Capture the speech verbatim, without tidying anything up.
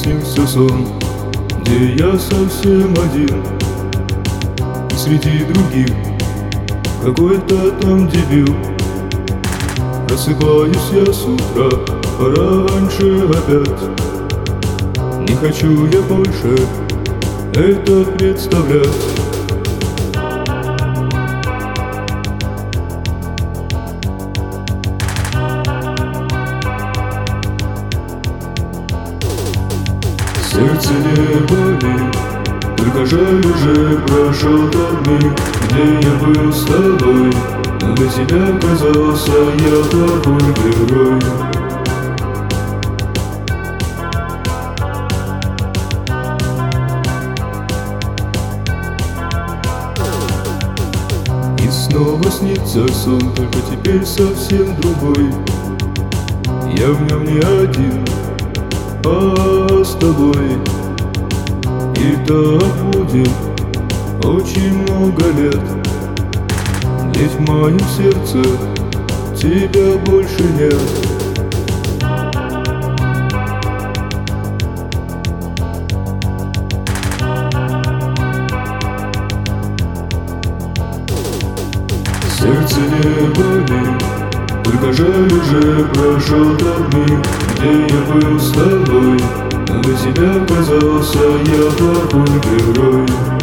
снился сон, где я совсем один, и среди других какой-то там дебил. Просыпаюсь я с утра пораньше опять. Не хочу я больше это представлять. Сердце не болит, только жаль, уже прошел тот миг, где я был с тобой, но для тебя казался я плохой герой. И снова снится сон, только теперь совсем другой. Я в нем не один, а с тобой. И так будет очень много лет, ведь в моем сердце тебя больше нет. Сердце не болит, только жаль, уже прошел тот миг, где я был с тобой, но для тебя казался я плохой герой.